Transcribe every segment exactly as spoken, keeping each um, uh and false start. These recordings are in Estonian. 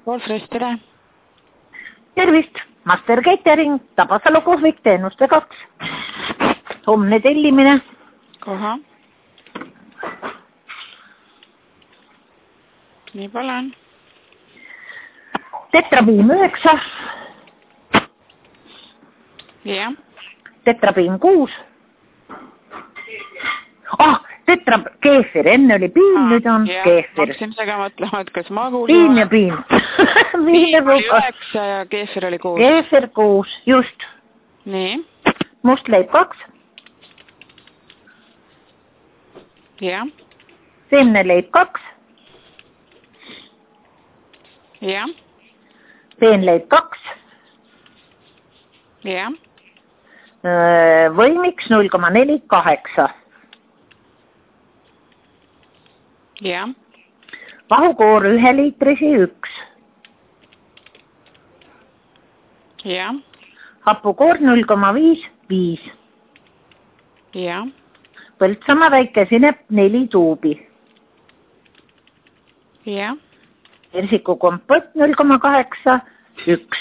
Wolfrist, tere! Tervist! Master Catering, Tabasalu kohvik, teenuste kaks. Homne tellimine. Koha. Nii palun. Tetrapiim üheksa. Jah. Tetrapiim kuus. Ah, tetra... keefir, enne oli piim, ah, nüüd on jah. Keefir. Hakkasin seega mõtlema, et kas ma kuulsin. Piim ja piim. Piim oli üheksa ja keefir oli kuus. Keefir kuus, just. Nii. Mustleib kaks. Jah. Seemneleib kaks. Jah. Peenleib kaks. Jah. Võimiks null koma neli kaheksa. Jah. Vahukoor ühe liitrisi üks. Jah. Hapukoor null koma viis viis. Jah. Põltsamaa väikesinep neli tuubi. Jah. Persiku kompott null koma kaheksa üks.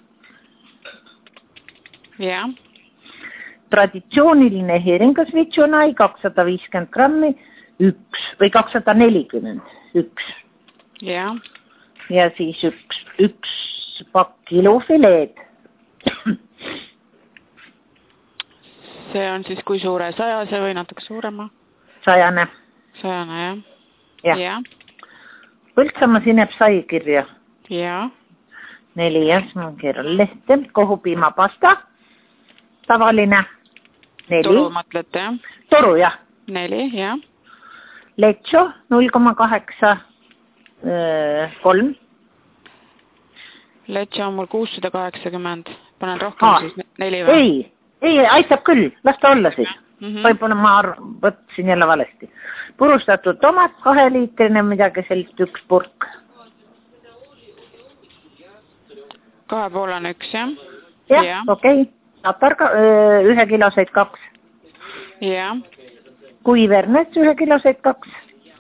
Jah. Traditsiooniline heringas vitsunai kakssada viiskümmend grammi üks või kakssada nelikümmend üks. Jah. Ja siis üks, üks pakk ilufileed. See on siis kui suure, sajase või natuke suurema? Sajane. Sajane, jah. Ja. Ja. Põltsamaa sinep sai kirja. Ja. Neli jäs, ma keeran lehte. Kohupiimapasta. Tavaline. Neli. Toru mõtlete, jah? Toru, jah. Neli, jah. Lecho null koma kaheksa kolm. Lecho on mul kuussada kaheksakümmend. Panen rohkem ha. Siis neli või? Ei, ei, aitab küll. Las ta olla siis. Mm -hmm. Võib-olla ma võtsin jälle valesti. Purustatud tomat, kahe liitrine, midagi sellist üks purk. Kahe poolane üks, jah? Jah, ja. Okei. Okay. Tatarga ühe kiloseid kaks. Jah. Kuivernet ühe kiloseid kaks.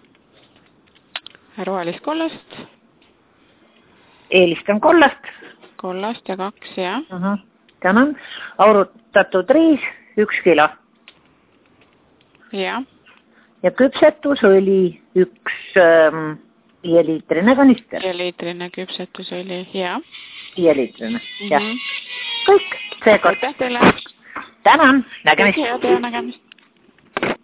Rohelist kollast. Eelistan kollast. Kollast ja kaks, jah. Uh -huh. Tänan. Aurutatud riis, üks kilo. Jah. Ja küpsetusõli üks ähm, viieliitrine kanister. Viieliitrine küpsetusõli, jah. Viieliitrine, jah. Mm -hmm. Kõik, seekord. Aitäh teile. Tänan, nägemist. Head ja nägemist.